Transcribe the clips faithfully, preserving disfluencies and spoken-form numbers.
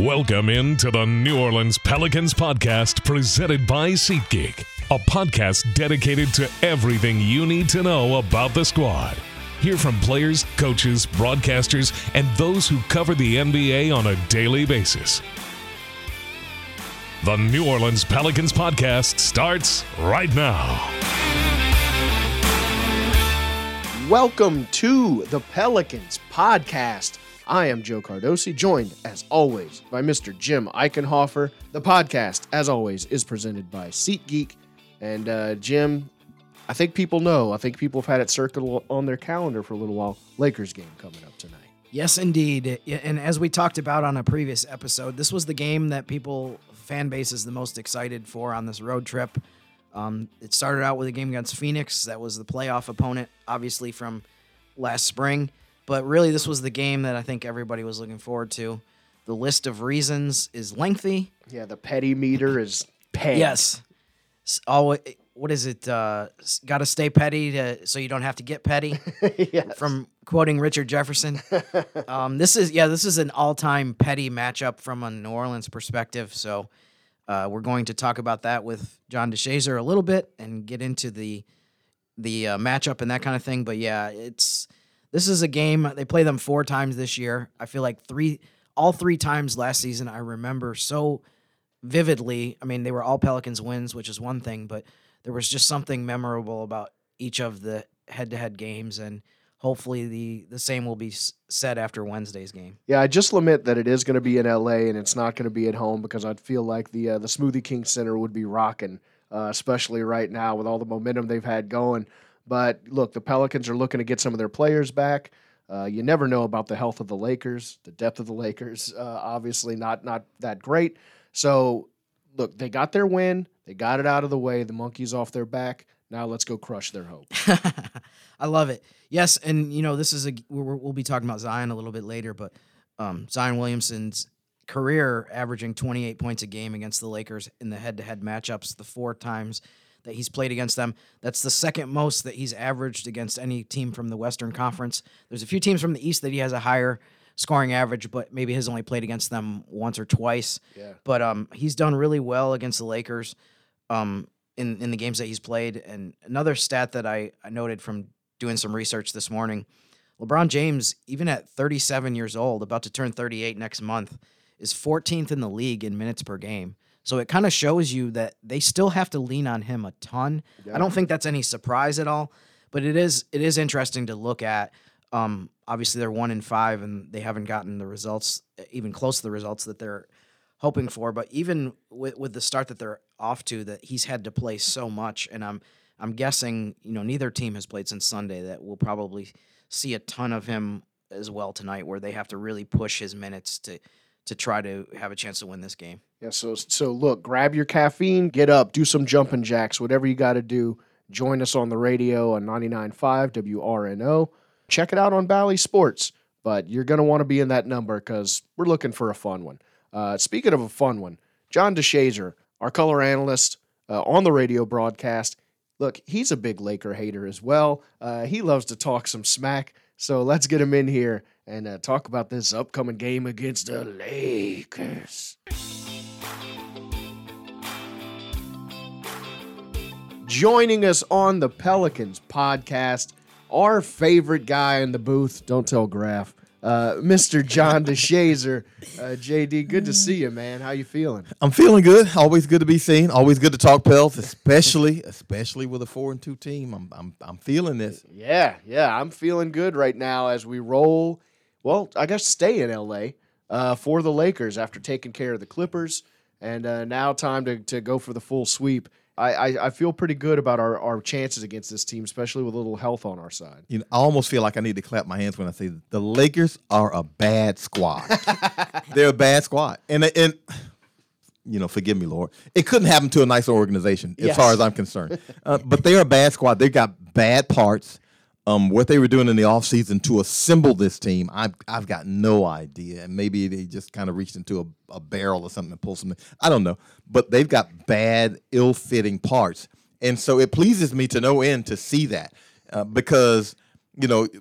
Welcome into the New Orleans Pelicans podcast presented by SeatGeek, a podcast dedicated to everything you need to know about the squad. Hear from players, coaches, broadcasters, and those who cover the N B A on a daily basis. The New Orleans Pelicans podcast starts right now. Welcome to the Pelicans podcast. I am Joe Cardosi, joined, as always, by Mister Jim Eichenhofer. The podcast, as always, is presented by SeatGeek. And, uh, Jim, I think people know, I think people have had it circled on their calendar for a little while, Lakers game coming up tonight. Yes, indeed. And as we talked about on a previous episode, this was the game that people, fan base is the most excited for on this road trip. Um, it started out with a game against Phoenix. That was the playoff opponent, obviously, from last spring. But really, this was the game that I think everybody was looking forward to. The list of reasons is lengthy. Yeah, the petty meter is pegged. Yes. Oh, what is it? Uh, Got to stay petty to, so you don't have to get petty. Yes. From quoting Richard Jefferson. um, this is yeah, this is an all-time petty matchup from a New Orleans perspective. So uh, we're going to talk about that with John DeShazier a little bit and get into the the uh, matchup and that kind of thing. But yeah, it's. This is a game, they play them four times this year. I feel like three, all three times last season I remember so vividly. I mean, they were all Pelicans wins, which is one thing, but there was just something memorable about each of the head-to-head games, and hopefully the, the same will be said after Wednesday's game. Yeah, I just lament that it is going to be in L A and it's not going to be at home because I'd feel like the uh, the Smoothie King Center would be rocking, uh, especially right now with all the momentum they've had going. But, look, the Pelicans are looking to get some of their players back. Uh, you never know about the health of the Lakers, the depth of the Lakers, uh, obviously not not that great. So, look, they got their win. They got it out of the way. The monkey's off their back. Now let's go crush their hope. I love it. Yes, and, you know, this is a we're, we'll be talking about Zion a little bit later, but um, Zion Williamson's career averaging twenty-eight points a game against the Lakers in the head-to-head matchups the four times that he's played against them. That's the second most that he's averaged against any team from the Western Conference. There's a few teams from the East that he has a higher scoring average, but maybe has only played against them once or twice. Yeah. But um, he's done really well against the Lakers um, in, in the games that he's played. And another stat that I, I noted from doing some research this morning, LeBron James, even at thirty-seven years old, about to turn thirty-eight next month, is fourteenth in the league in minutes per game. So it kind of shows you that they still have to lean on him a ton. Yeah. I don't think that's any surprise at all, but it is it is interesting to look at. Um, obviously, they're one in five, and they haven't gotten the results, even close to the results that they're hoping for. But even with, with the start that they're off to, that he's had to play so much, and I'm I'm guessing you know neither team has played since Sunday. That we'll probably see a ton of him as well tonight, where they have to really push his minutes to. to try to have a chance to win this game. Yeah, so so look, grab your caffeine, get up, do some jumping jacks, whatever you got to do. Join us on the radio on ninety-nine point five W R N O. Check it out on Bally Sports, but you're going to want to be in that number because we're looking for a fun one. Uh, speaking of a fun one, John DeShazier, our color analyst uh, on the radio broadcast, look, he's a big Laker hater as well. Uh, he loves to talk some smack, so let's get him in here and uh, talk about this upcoming game against the Lakers. Joining us on the Pelicans podcast, our favorite guy in the booth, don't tell Graf, uh, Mister John DeShazier. Uh, J D, good to see you, man. How you feeling? I'm feeling good. Always good to be seen. Always good to talk Pels, especially especially with a four and two team. I'm I'm I'm feeling this. Yeah, yeah, I'm feeling good right now as we roll. Well, I guess stay in L A uh, for the Lakers after taking care of the Clippers, and uh, now time to to go for the full sweep. I, I, I feel pretty good about our, our chances against this team, especially with a little health on our side. You know, I almost feel like I need to clap my hands when I say the Lakers are a bad squad. They're a bad squad, and and you know, forgive me, Lord, it couldn't happen to a nicer organization as yes. far as I'm concerned. Uh, but they're a bad squad. They got bad parts. Um, what they were doing in the offseason to assemble this team, I've, I've got no idea. And maybe they just kind of reached into a, a barrel or something and pulled something. I don't know. But they've got bad, ill-fitting parts. And so it pleases me to no end to see that uh, because, you know,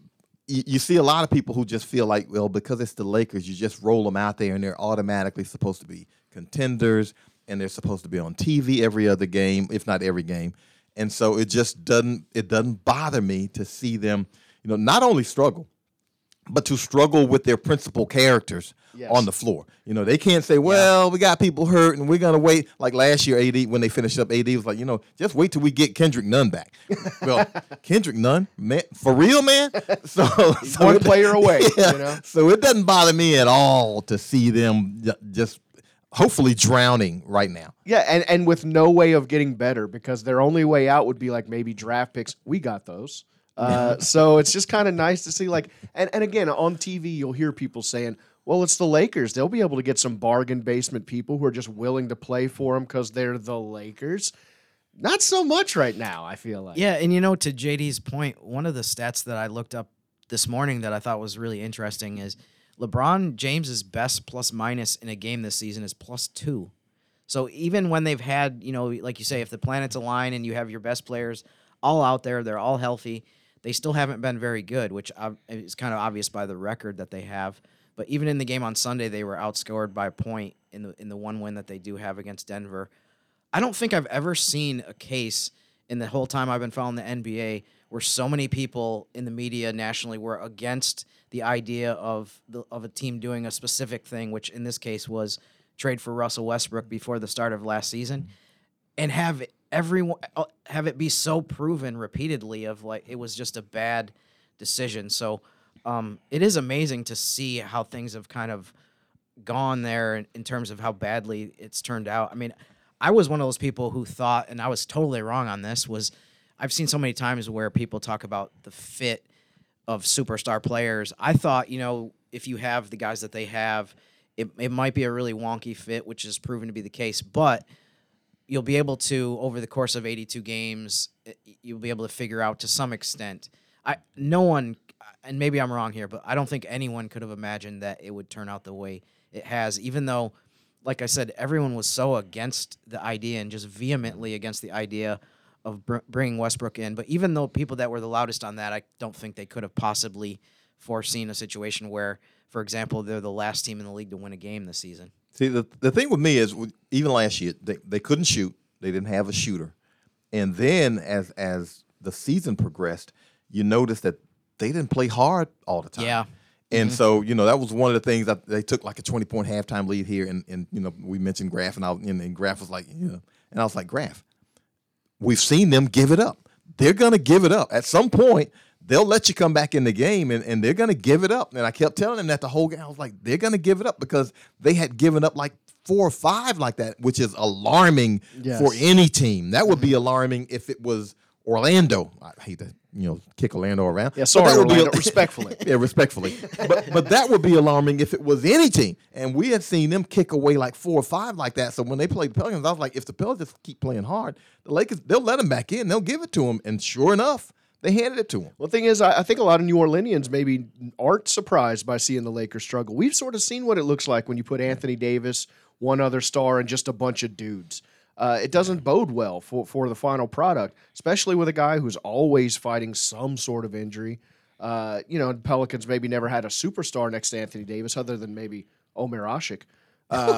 you, you see a lot of people who just feel like, well, because it's the Lakers, you just roll them out there and they're automatically supposed to be contenders and they're supposed to be on T V every other game, if not every game. And so it just doesn't it doesn't bother me to see them, you know, not only struggle, but to struggle with their principal characters yes. on the floor. You know, they can't say, well, yeah. we got people hurt and we're going to wait. Like last year, A D, when they finished up, A D was like, you know, just wait till we get Kendrick Nunn back. Well, Kendrick Nunn, man, for real, man? So, so One it, player away, yeah, you know? So it doesn't bother me at all to see them just hopefully drowning right now. Yeah, and, and with no way of getting better because their only way out would be like maybe draft picks. We got those. Uh, so it's just kind of nice to see, like, and, and again, on T V, you'll hear people saying, well, it's the Lakers. They'll be able to get some bargain basement people who are just willing to play for them because they're the Lakers. Not so much right now, I feel like. Yeah, and you know, to J D's point, one of the stats that I looked up this morning that I thought was really interesting is LeBron James's best plus minus in a game this season is plus two. So even when they've had, you know, like you say, if the planets align and you have your best players all out there, they're all healthy, they still haven't been very good, which is kind of obvious by the record that they have. But even in the game on Sunday, they were outscored by a point in the in the one win that they do have against Denver. I don't think I've ever seen a case in the whole time I've been following the N B A where so many people in the media nationally were against the idea of the, of a team doing a specific thing, which in this case was trade for Russell Westbrook before the start of last season, and have everyone have it be so proven repeatedly of like it was just a bad decision. So um, it is amazing to see how things have kind of gone there in, in terms of how badly it's turned out. I mean, I was one of those people who thought, and I was totally wrong on this, was I've seen so many times where people talk about the fit of superstar players. I thought, you know, if you have the guys that they have, it, it might be a really wonky fit, which has proven to be the case, but you'll be able to, over the course of eighty-two games, you'll be able to figure out to some extent. I no one, and maybe I'm wrong here, but I don't think anyone could have imagined that it would turn out the way it has, even though, like I said, everyone was so against the idea and just vehemently against the idea of br- bringing Westbrook in. But even though people that were the loudest on that, I don't think they could have possibly foreseen a situation where, for example, they're the last team in the league to win a game this season. See, the the thing with me is, even last year, they, they couldn't shoot. They didn't have a shooter. And then as as the season progressed, you noticed that they didn't play hard all the time. Yeah. And mm-hmm. so, you know, that was one of the things that they took like a twenty-point halftime lead here. And, and you know, we mentioned Graf, and, I, and, and Graf was like, yeah. And I was like, Graf, we've seen them give it up. They're going to give it up. At some point, they'll let you come back in the game, and, and they're going to give it up. And I kept telling them that the whole game. I was like, they're going to give it up because they had given up like four or five like that, which is alarming yes. for any team. That would be alarming if it was Orlando. I hate to, you know, kick Orlando around. Yeah, sorry, that would Orlando, be, respectfully. Yeah, respectfully. But but that would be alarming if it was any team. And we had seen them kick away like four or five like that. So when they played the Pelicans, I was like, if the Pelicans keep playing hard, the Lakers, they'll let them back in. They'll give it to them. And sure enough, they handed it to him. Well, the thing is, I, I think a lot of New Orleanians maybe aren't surprised by seeing the Lakers struggle. We've sort of seen what it looks like when you put Anthony Davis, one other star, and just a bunch of dudes. Uh, it doesn't bode well for, for the final product, especially with a guy who's always fighting some sort of injury. Uh, you know, Pelicans maybe never had a superstar next to Anthony Davis other than maybe Omer Asik. Uh,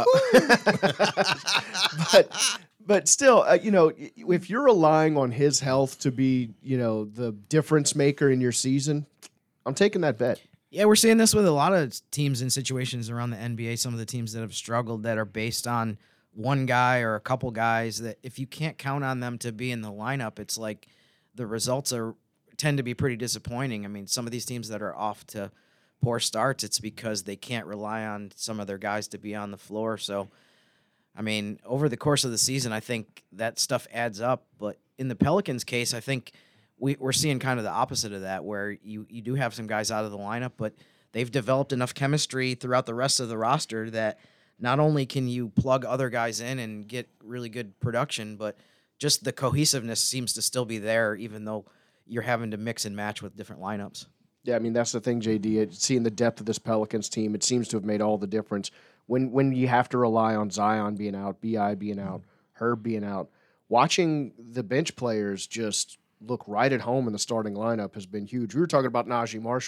but but still, uh, you know, if you're relying on his health to be, you know, the difference maker in your season, I'm taking that bet. Yeah, we're seeing this with a lot of teams in situations around the N B A. Some of the teams that have struggled that are based on one guy or a couple guys that if you can't count on them to be in the lineup, it's like the results are tend to be pretty disappointing. I mean, some of these teams that are off to poor starts, it's because they can't rely on some of their guys to be on the floor. So, I mean, over the course of the season, I think that stuff adds up. But in the Pelicans case, I think we, we're seeing kind of the opposite of that, where you, you do have some guys out of the lineup, but they've developed enough chemistry throughout the rest of the roster that not only can you plug other guys in and get really good production, but just the cohesiveness seems to still be there, even though you're having to mix and match with different lineups. Yeah, I mean, that's the thing, J D. Seeing the depth of this Pelicans team, it seems to have made all the difference. When when you have to rely on Zion being out, B I being out, Herb being out, watching the bench players just look right at home in the starting lineup has been huge. We were talking about Najee Marshall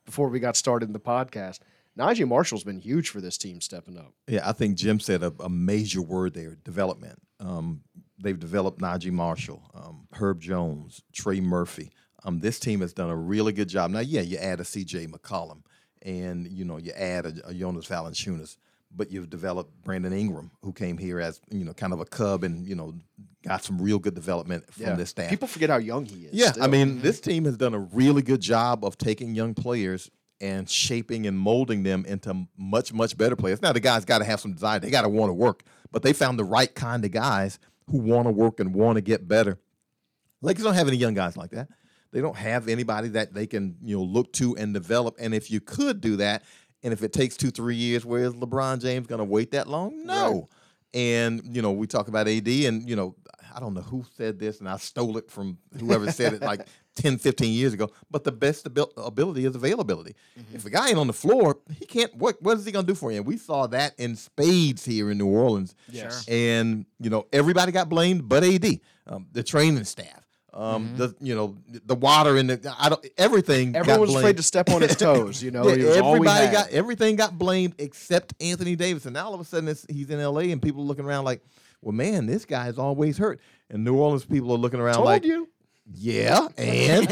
before we got started in the podcast. Najee Marshall's been huge for this team stepping up. Yeah, I think Jim said a, a major word there, development. Um, they've developed Najee Marshall, um, Herb Jones, Trey Murphy. Um, this team has done a really good job. Now, yeah, you add a C J McCollum, and, you know, you add a, a Jonas Valanciunas, but you've developed Brandon Ingram, who came here as, you know, kind of a cub and, you know, got some real good development from Yeah. this staff. People forget how young he is. Yeah, still. I mean, this team has done a really good job of taking young players and shaping and molding them into much, much better players. Now, the guys got to have some desire. They got to want to work. But they found the right kind of guys who want to work and want to get better. Lakers don't have any young guys like that. They don't have anybody that they can, you know, look to and develop. And if you could do that, and if it takes two, three years, where is LeBron James going to wait that long? No. Right. And, you know, we talk about A D, and, you know, I don't know who said this, and I stole it from whoever said it like ten, fifteen years ago, but the best abil- ability is availability. Mm-hmm. If a guy ain't on the floor, he can't, what, what is he going to do for you? And we saw that in spades here in New Orleans. Yes. And, you know, everybody got blamed but A D, um, the training staff. Um, mm-hmm. the you know the water in the I don't everything. Everyone got was blamed. afraid to step on his toes. You know, Yeah, he was all we everybody had. got everything got blamed except Anthony Davis, and now all of a sudden it's, he's in L A and people are looking around like, well, man, this guy is always hurt. And New Orleans people are looking around Told like, you. yeah, and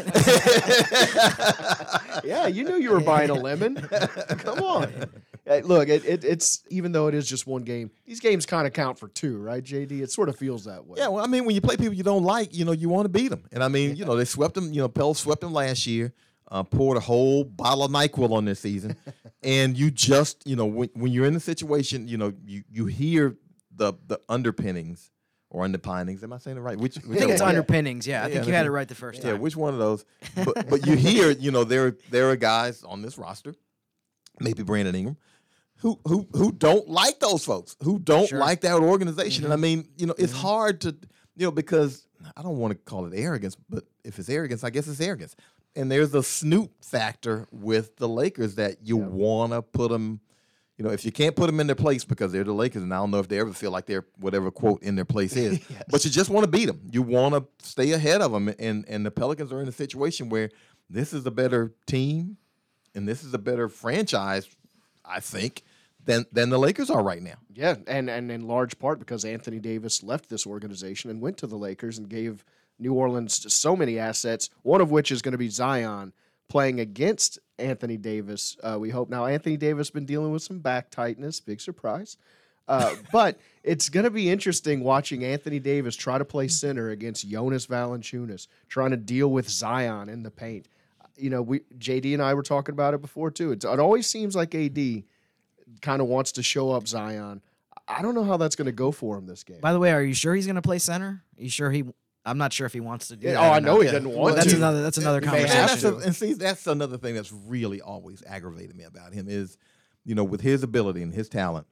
Yeah, you knew you were buying a lemon. Come on. Hey, look, it, it, it's even though it is just one game, these games kind of count for two, right, J D? It sort of feels that way. yeah. Well, I mean, when you play people you don't like, you know, you want to beat them. And I mean, you know, they swept them. You know, Pell swept them last year. Uh, poured a whole bottle of NyQuil on this season, and you just, you know, when, when you're in the situation, you know, you you hear the the underpinnings or underpinnings. Am I saying it right? Which, I think it's Yeah. underpinnings. Yeah, I Yeah, think you had it underpin- right the first Yeah, time. which one of those? But but you hear, you know, there there are guys on this roster, maybe Brandon Ingram, who who who don't like those folks, who don't Sure. like that organization. And I mean, you know, it's Mhm. hard to, you know, because I don't want to call it arrogance, but if it's arrogance, I guess it's arrogance. And there's a snoot factor with the Lakers that you Yeah. want to put them, you know, if you can't put them in their place because they're the Lakers, and I don't know if they ever feel like they're whatever quote in their place is, Yes. but you just want to beat them. You want to stay ahead of them. And, and the Pelicans are in a situation where this is a better team and this is a better franchise, I think, than than the Lakers are right now. Yeah, and, and in large part because Anthony Davis left this organization and went to the Lakers and gave New Orleans so many assets, one of which is going to be Zion playing against Anthony Davis. Uh, we hope. Now, Anthony Davis has been dealing with some back tightness, big surprise. Uh, but it's going to be interesting watching Anthony Davis try to play center against Jonas Valanciunas, trying to deal with Zion in the paint. You know, we J D and I were talking about it before, too. It's, it always seems like A D kind of wants to show up Zion. I don't know how that's going to go for him this game. By the way, are you sure he's going to play center? Are you sure he? I'm not sure if he wants to do Yeah, that. oh, or I know not. he Yeah. doesn't Well, want That's to. another. That's another He may And have conversation. that's, to. a, and see, that's another thing that's really always aggravated me about him is, you know, with his ability and his talent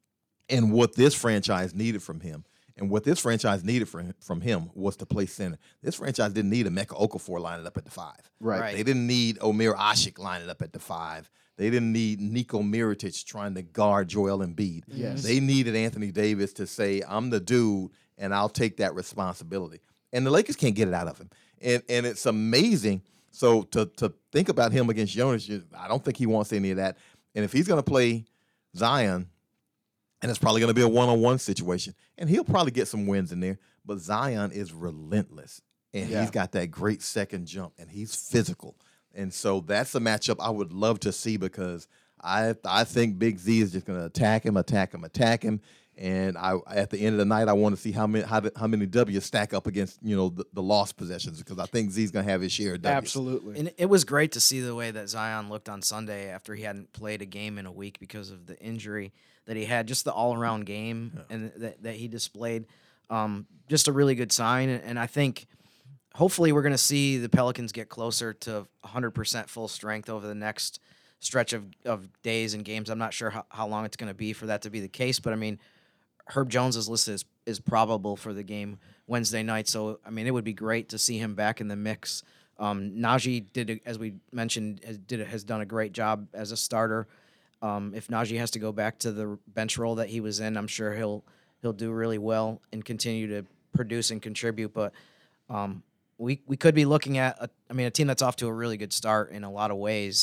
and what this franchise needed from him. And what this franchise needed from, from him was to play center. This franchise didn't need Emeka Okafor lining up at the five. Right. Right. They didn't need Omer Ashik lining up at the five. They didn't need Niko Mirotic trying to guard Joel Embiid. Yes. They needed Anthony Davis to say, I'm the dude, and I'll take that responsibility. And the Lakers can't get it out of him. And and it's amazing. So to to think about him against Jonas, you- I don't think he wants any of that. And if he's going to play Zion, and it's probably going to be a one-on-one situation, and he'll probably get some wins in there, but Zion is relentless. And Yeah. he's got that great second jump, and he's physical. And so that's a matchup I would love to see because I I think Big Z is just going to attack him, attack him, attack him. And I at the end of the night, I want to see how many how, the, how many W's stack up against you know the, the lost possessions because I think Z's going to have his share of W's. Absolutely. And it was great to see the way that Zion looked on Sunday after he hadn't played a game in a week because of the injury that he had. Just the all-around game and that, that he displayed, um, just a really good sign. And I think hopefully we're going to see the Pelicans get closer to one hundred percent full strength over the next stretch of, of days and games. I'm not sure how, how long it's going to be for that to be the case, but I mean, Herb Jones is listed as is probable for the game Wednesday night. So, I mean, it would be great to see him back in the mix. Um, Najee did, as we mentioned, has, did has done a great job as a starter. Um, if Najee has to go back to the bench role that he was in, I'm sure he'll he'll do really well and continue to produce and contribute. But um, we we could be looking at, a, I mean, a team that's off to a really good start in a lot of ways.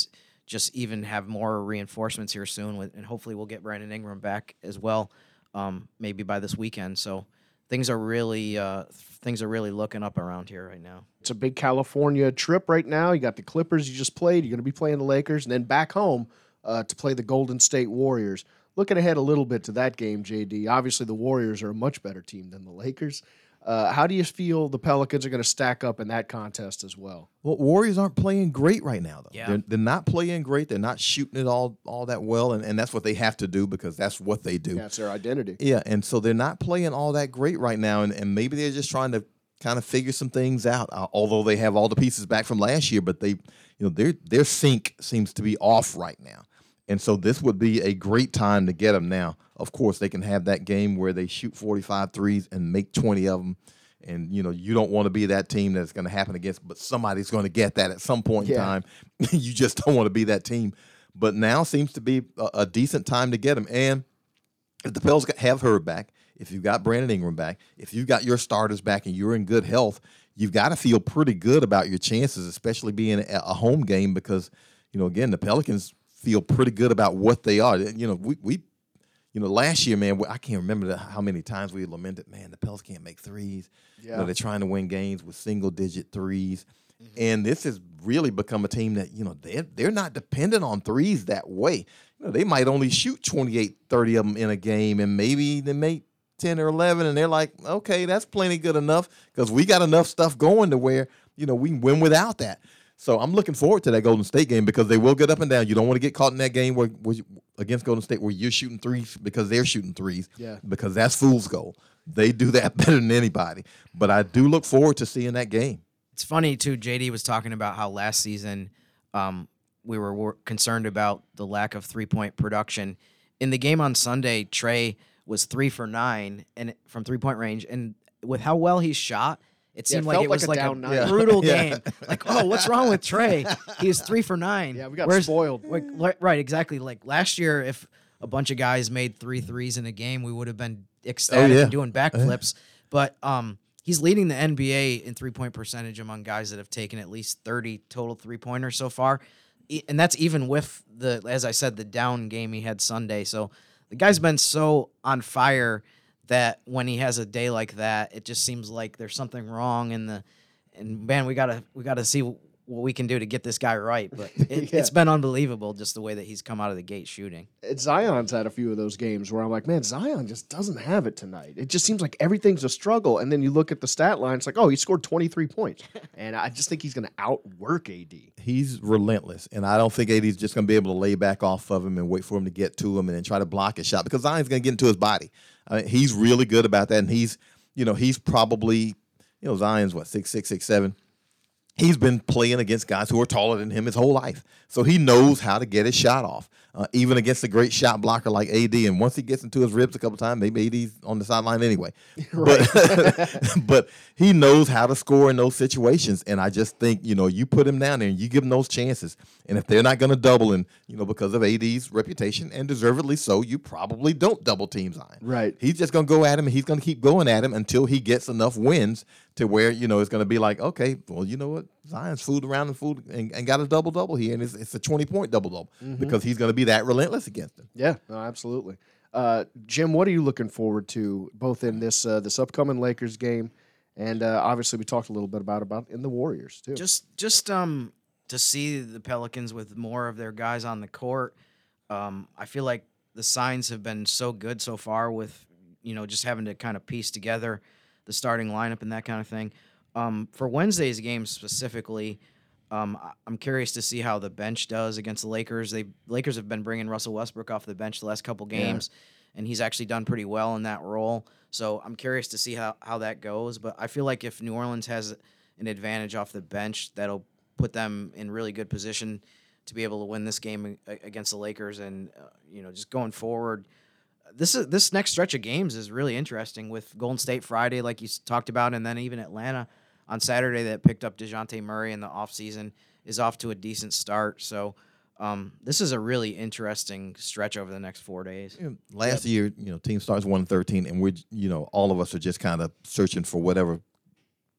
just even have more reinforcements here soon, with, and hopefully we'll get Brandon Ingram back as well, um, maybe by this weekend. So things are really uh, things are really looking up around here right now. It's a big California trip right now. You got the Clippers you just played. You're going to be playing the Lakers, and then back home uh, to play the Golden State Warriors. Looking ahead a little bit to that game, J D, obviously the Warriors are a much better team than the Lakers. Uh, how do you feel the Pelicans are going to stack up in that contest as well? Well, Warriors aren't playing great right now, though. Yeah. They're, they're not playing great. They're not shooting it all all that well, and, and that's what they have to do because that's what they do. That's their identity. Yeah, and so they're not playing all that great right now, and, and maybe they're just trying to kind of figure some things out. Uh, although they have all the pieces back from last year, but they, you know, their their sync seems to be off right now, and so this would be a great time to get them now. Of course, they can have that game where they shoot forty-five threes and make twenty of them. And, you know, you don't want to be that team that's going to happen against, but somebody's going to get that at some point in Yeah. time. You just don't want to be that team. But now seems to be a, a decent time to get them. And if the Pels have her back, if you've got Brandon Ingram back, if you've got your starters back and you're in good health, you've got to feel pretty good about your chances, especially being a, a home game because, you know, again, the Pelicans feel pretty good about what they are. You know, we, we you know, last year, man, I can't remember the, how many times we lamented, man, the Pels can't make threes. Yeah. You know, they're trying to win games with single-digit threes. Mm-hmm. And this has really become a team that, you know, they're, they're not dependent on threes that way. You know, they might only shoot twenty-eight, thirty of them in a game, and maybe they make ten or eleven, and they're like, okay, that's plenty good enough because we got enough stuff going to where, you know, we can win without that. So I'm looking forward to that Golden State game because they will get up and down. You don't want to get caught in that game where, where you, against Golden State where you're shooting threes because they're shooting threes. Yeah. Because that's fool's gold. They do that better than anybody. But I do look forward to seeing that game. It's funny, too, J D was talking about how last season um, we were wor- concerned about the lack of three-point production. In the game on Sunday, Trey was three for nine and from three-point range. And with how well he shot, it Yeah, seemed it like felt it was like like a a, down night. brutal Yeah. game. Like, oh, what's wrong with Trey? He was three for nine. Yeah, we got Whereas- spoiled. Like, li- right, exactly. Like last year, if a bunch of guys made three threes in a game, we would have been ecstatic yeah. and doing backflips. But um, he's leading the N B A in three-point percentage among guys that have taken at least thirty total three-pointers so far. E- And that's even with the, as I said, the down game he had Sunday. So the guy's been so on fire that when he has a day like that, it just seems like there's something wrong in the. And man, we gotta we gotta see what we can do to get this guy right. But it, Yeah. it's been unbelievable just the way that he's come out of the gate shooting. It- Zion's had a few of those games where I'm like, man, Zion just doesn't have it tonight. It just seems like everything's a struggle. And then you look at the stat line, it's like, oh, he scored twenty-three points. And I just think he's going to outwork A D. He's relentless, and I don't think A D's just going to be able to lay back off of him and wait for him to get to him and then try to block his shot because Zion's going to get into his body. I mean, he's really good about that, and he's, you know, he's probably, you know, Zion's what, six six, six seven. He's been playing against guys who are taller than him his whole life. So he knows how to get his shot off, uh, even against a great shot blocker like A D. And once he gets into his ribs a couple times, maybe A D's on the sideline anyway. But, but he knows how to score in those situations. And I just think, you know, you put him down there and you give him those chances. And if they're not going to double him, you know, because of A D's reputation, and deservedly so, you probably don't double team Zion. Right. He's just going to go at him, and he's going to keep going at him until he gets enough wins to where, you know, it's going to be like, okay, well, you know what? Zion's fooled around and fooled and, and got a double-double here, and it's, it's a twenty-point double-double because he's going to be that relentless against him. Yeah, no, absolutely. Uh, Jim, what are you looking forward to both in this uh, this upcoming Lakers game and uh, obviously we talked a little bit about about in the Warriors too. Just just um to see the Pelicans with more of their guys on the court. Um, I feel like the signs have been so good so far with, you know, just having to kind of piece together the starting lineup and that kind of thing. Um, for Wednesday's game specifically, um, I- I'm curious to see how the bench does against the Lakers. They Lakers have been bringing Russell Westbrook off the bench the last couple games, and he's actually done pretty well in that role. So I'm curious to see how, how that goes. But I feel like if New Orleans has an advantage off the bench, that'll put them in really good position to be able to win this game a- against the Lakers. And uh, you know, just going forward, this is this next stretch of games is really interesting with Golden State Friday, like you s- talked about, and then even Atlanta on Saturday that picked up DeJounte Murray in the offseason is off to a decent start. So um, this is a really interesting stretch over the next four days. You know, last year, you know, team starts one and thirteen, and we're, you know, all of us are just kind of searching for whatever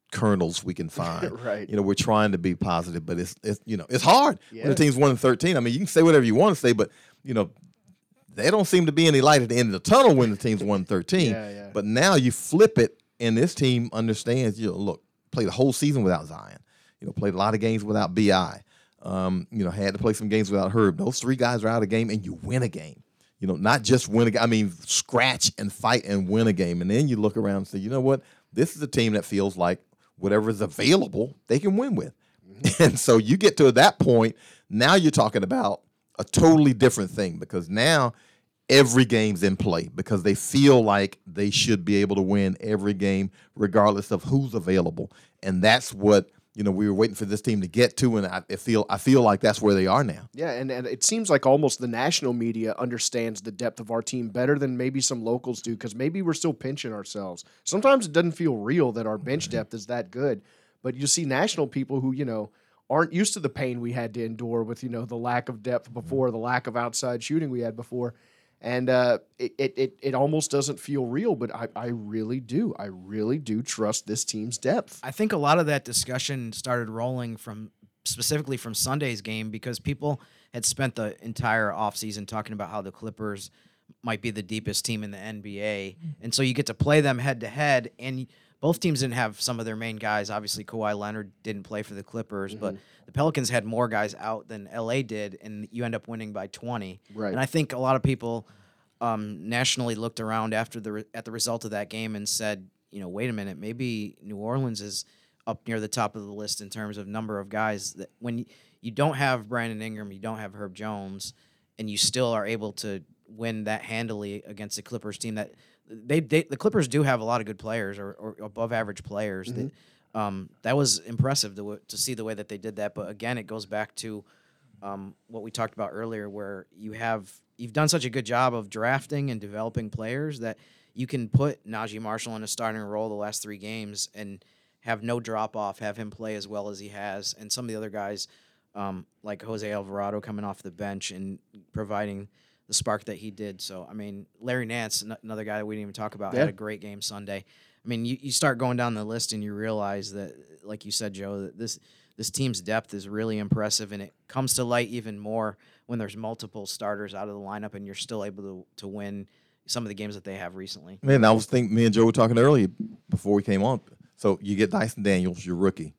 kernels we can find. Right. You know, we're trying to be positive, but it's, it's you know, it's hard Yeah. when the team's one and thirteen. I mean, you can say whatever you want to say, but, you know, there don't seem to be any light at the end of the tunnel when the team's one and thirteen. Yeah, yeah. But now you flip it, and this team understands, you know, look, played the whole season without Zion. You know, played a lot of games without B I. Um, you know, had to play some games without Herb. Those three guys are out of the game, and you win a game. You know, not just win a game. I mean, scratch and fight and win a game. And then you look around and say, you know what? This is a team that feels like whatever is available, they can win with. Mm-hmm. And so you get to that point, now you're talking about a totally different thing, because now every game's in play because they feel like they should be able to win every game regardless of who's available. And that's what, you know, we were waiting for this team to get to, and I feel I feel like that's where they are now. Yeah, and, and it seems like almost the national media understands the depth of our team better than maybe some locals do, because maybe we're still pinching ourselves. Sometimes it doesn't feel real that our bench depth is that good, but you see national people who, you know, aren't used to the pain we had to endure with, you know, the lack of depth before, the lack of outside shooting we had before. And uh, it, it it almost doesn't feel real, but I, I really do. I really do trust this team's depth. I think a lot of that discussion started rolling from specifically from Sunday's game, because people had spent the entire offseason talking about how the Clippers might be the deepest team in the N B A. And so you get to play them head-to-head, and both teams didn't have some of their main guys. Obviously, Kawhi Leonard didn't play for the Clippers, mm-hmm. but the Pelicans had more guys out than L A did, and you end up winning by twenty. Right. And I think a lot of people um, nationally looked around after the re- at the result of that game and said, you know, wait a minute, maybe New Orleans is up near the top of the list in terms of number of guys. That when you don't have Brandon Ingram, you don't have Herb Jones, and you still are able to win that handily against the Clippers team that they, they the Clippers do have a lot of good players or, or above average players. Mm-hmm. That, um, that was impressive to to see the way that they did that. But again, it goes back to um, what we talked about earlier, where you have you've done such a good job of drafting and developing players that you can put Najee Marshall in a starting role the last three games and have no drop off, have him play as well as he has, and some of the other guys um, like Jose Alvarado coming off the bench and providing the spark that he did. So, I mean, Larry Nance, another guy that we didn't even talk about, yeah. had a great game Sunday. I mean, you, you start going down the list and you realize that, like you said, Joe, that this this team's depth is really impressive, and it comes to light even more when there's multiple starters out of the lineup and you're still able to, to win some of the games that they have recently. Man, I was thinking, me and Joe were talking earlier before we came on. So you get Dyson Daniels, your rookie,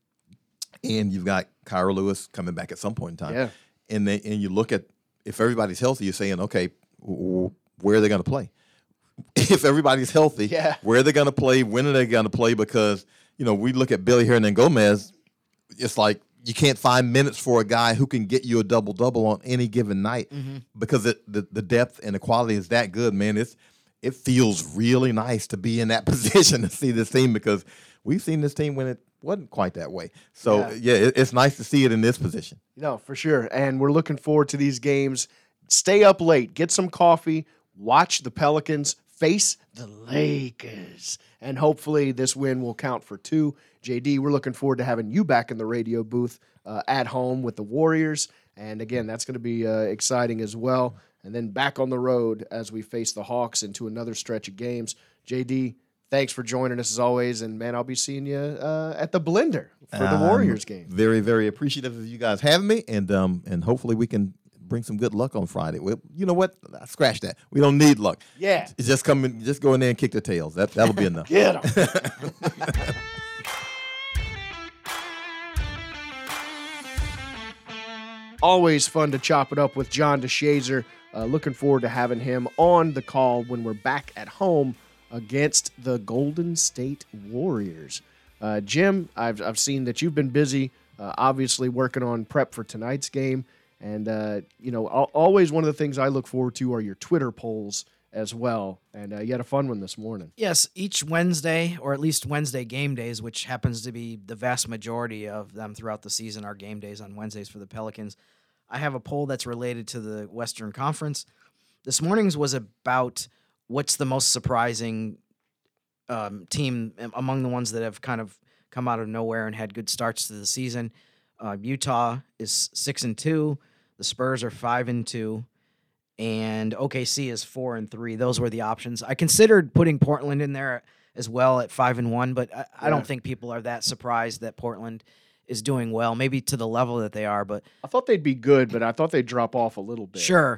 and you've got Kira Lewis coming back at some point in time. Yeah. And then and you look at, if everybody's healthy, you're saying, okay, w- where are they going to play? If everybody's healthy, yeah. where are they going to play? When are they going to play? Because, you know, we look at Billy Hernan-Gomez, it's like you can't find minutes for a guy who can get you a double-double on any given night mm-hmm. because it, the, the depth and the quality is that good, man. It's It feels really nice to be in that position to see this team, because we've seen this team when it wasn't quite that way. So, yeah, yeah it, it's nice to see it in this position. No, for sure. And we're looking forward to these games. Stay up late, get some coffee, watch the Pelicans face the Lakers. And hopefully this win will count for two. J D, we're looking forward to having you back in the radio booth uh, at home with the Warriors. And again, that's going to be uh, exciting as well. And then back on the road as we face the Hawks into another stretch of games. J D, thanks for joining us as always. And, man, I'll be seeing you uh, at the Blender for the um, Warriors game. Very, very appreciative of you guys having me. And um, and hopefully we can bring some good luck on Friday. We, you know what? Scratch that. We don't need luck. Yeah. Just come in, just go in there and kick the tails. That, that'll be enough. Get them. Always fun to chop it up with John DeShazer. Uh, looking forward to having him on the call when we're back at home against the Golden State Warriors. Uh, Jim, I've I've seen that you've been busy, uh, obviously working on prep for tonight's game, and uh, you know, al- always one of the things I look forward to are your Twitter polls as well. And uh, you had a fun one this morning. Yes, each Wednesday, or at least Wednesday game days, which happens to be the vast majority of them throughout the season, are game days on Wednesdays for the Pelicans. I have a poll that's related to the Western Conference. This morning's was about what's the most surprising um, team among the ones that have kind of come out of nowhere and had good starts to the season. Uh, Utah is six and two. The Spurs are five and two, and O K C is four and three. Those were the options. I considered putting Portland in there as well at five and one. But I, I Yeah. don't think people are that surprised that Portland is doing well, maybe to the level that they are. But I thought they'd be good, but I thought they'd drop off a little bit. sure.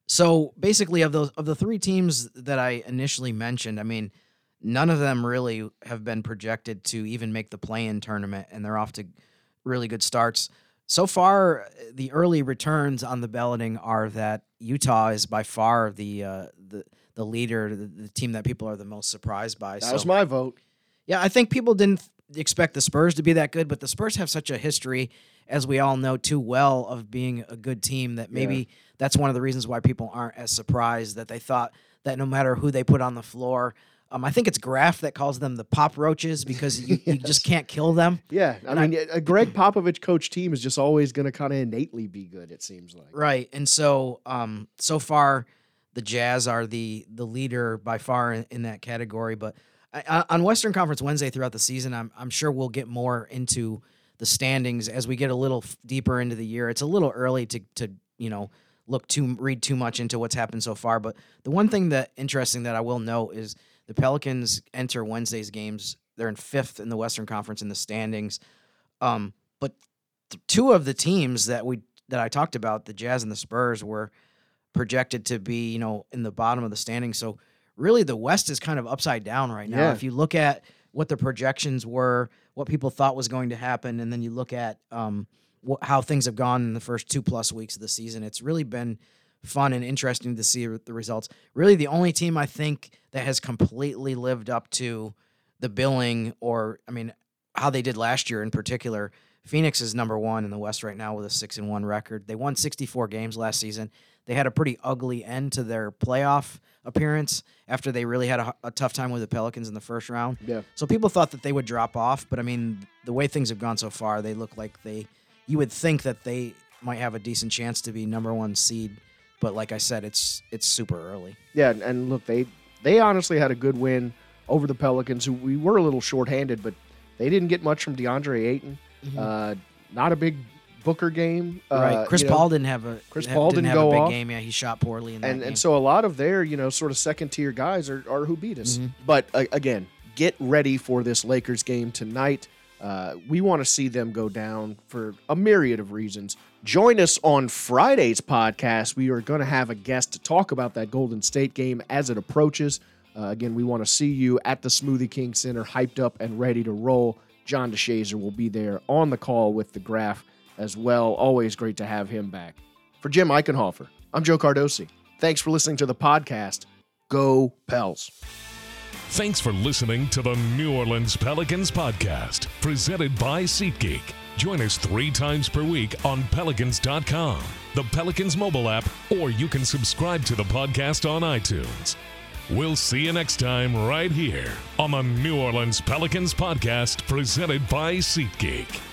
So basically, of those of the three teams that I initially mentioned, I mean, none of them really have been projected to even make the play-in tournament, and they're off to really good starts. So far, the early returns on the balloting are that Utah is by far the uh, the the leader, the, the team that people are the most surprised by. That so, was my vote. yeah, I think people didn't expect the Spurs to be that good, but the Spurs have such a history, as we all know too well, of being a good team that maybe Yeah. that's one of the reasons why people aren't as surprised, that they thought that no matter who they put on the floor, um, I think it's Graf that calls them the pop roaches because you, you just can't kill them. Yeah, I And mean, a Greg Popovich coach team is just always going to kind of innately be good, it seems like. Right. And so um, so far, the Jazz are the the leader by far in, in that category. But I, I, on Western Conference Wednesday throughout the season, I'm I'm sure we'll get more into the standings as we get a little f- deeper into the year. It's a little early to to you know look too read too much into what's happened so far. But the one thing that interesting that I will note is the Pelicans enter Wednesday's games. They're in fifth in the Western Conference in the standings. Um, but th- two of the teams that we that I talked about, the Jazz and the Spurs, were projected to be, you know, in the bottom of the standings. So really the West is kind of upside down right now. Yeah. If you look at what the projections were, what people thought was going to happen, and then you look at um, wh- how things have gone in the first two plus weeks of the season, it's really been fun and interesting to see the results. Really the only team I think that has completely lived up to the billing, or, I mean, how they did last year in particular. Phoenix is number one in the West right now with a six and one record. They won sixty-four games last season. They had a pretty ugly end to their playoff appearance after they really had a, a tough time with the Pelicans in the first round. Yeah. So people thought that they would drop off, but I mean, the way things have gone so far, they look like they, you would think that they might have a decent chance to be number one seed. But like I said, it's it's super early. Yeah, and- and look, they they honestly had a good win over the Pelicans, who we were a little shorthanded, but they didn't get much from DeAndre Ayton. Uh, not a big Booker game. Right. Uh, Chris you know, Paul didn't have a Chris ha- Paul didn't, didn't have go a big off. game. Yeah, he shot poorly in that and game. and so a lot of their, you know, sort of second tier guys are, are who beat us. Mm-hmm. But uh, again, get ready for this Lakers game tonight. Uh, we want to see them go down for a myriad of reasons. Join us on Friday's podcast. We are going to have a guest to talk about that Golden State game as it approaches. Uh, again, we want to see you at the Smoothie King Center, hyped up and ready to roll. John DeShazer will be there on the call with the Graph as well. Always great to have him back. For Jim Eichenhofer, I'm Joe Cardosi. Thanks for listening to the podcast. Go Pels. Thanks for listening to the New Orleans Pelicans podcast, presented by SeatGeek. Join us three times per week on Pelicans dot com, the Pelicans mobile app, or you can subscribe to the podcast on iTunes. We'll see you next time right here on the New Orleans Pelicans podcast, presented by SeatGeek.